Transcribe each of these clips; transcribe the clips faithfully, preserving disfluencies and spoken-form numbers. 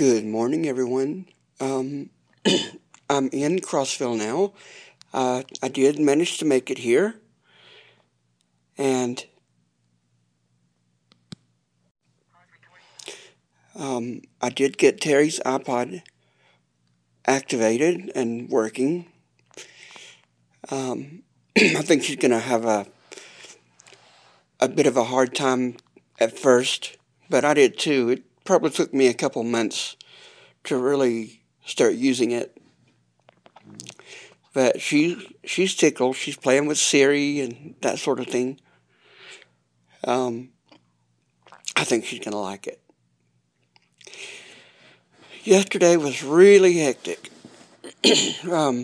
Good morning, everyone. Um, I'm in Crossville now. Uh, I did manage to make it here, and um, I did get Terry's iPod activated and working. Um, I think she's going to have a a bit of a hard time at first, but I did too. It probably took me a couple months to really start using it. But she she's tickled. She's playing with Siri and that sort of thing. Um, I think she's going to like it. Yesterday was really hectic. um,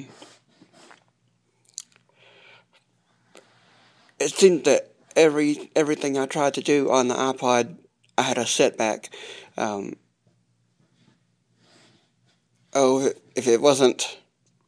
it seemed that every everything I tried to do on the iPod, I had a setback. Um, oh, if it wasn't...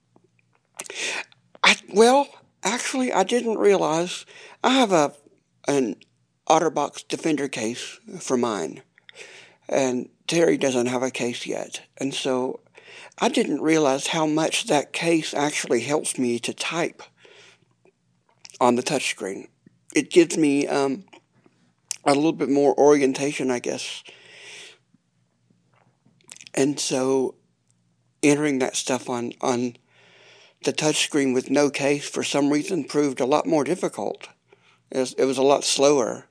I, well, actually, I didn't realize I have a an OtterBox Defender case for mine, and Terry doesn't have a case yet, and so I didn't realize how much that case actually helps me to type on the touchscreen. It gives me um, a little bit more orientation, I guess, and so entering that stuff on on the touchscreen with no case for some reason proved a lot more difficult. It was, it was a lot slower.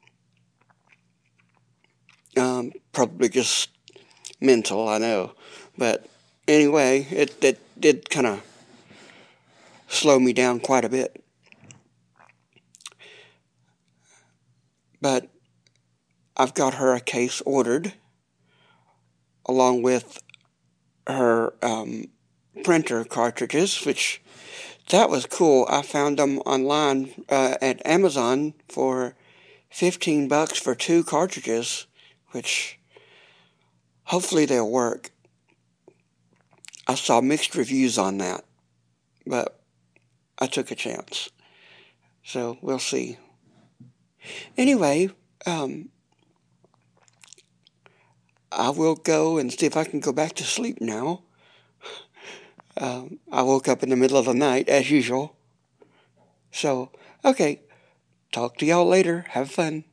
Um, probably just mental, I know. But anyway, it, it did kind of slow me down quite a bit. But I've got her a case ordered, along with her um, printer cartridges, which, that was cool. I found them online uh, at Amazon for fifteen bucks for two cartridges, which hopefully they'll work. I saw mixed reviews on that, but I took a chance. So we'll see. Anyway, um, I will go and see if I can go back to sleep now. Um, I woke up in the middle of the night, as usual. So, okay, talk to y'all later. Have fun.